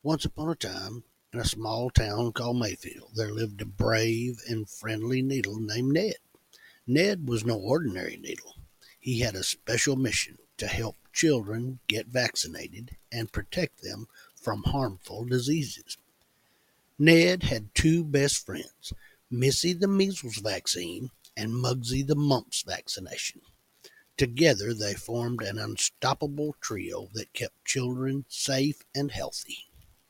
Once upon a time, in a small town called Mayfield, there lived a brave and friendly needle named Ned. Ned was no ordinary needle. He had a special mission to help children get vaccinated and protect them from harmful diseases. Ned had two best friends, Missy the measles vaccine and Muggsy the mumps vaccination. Together they formed an unstoppable trio that kept children safe and healthy.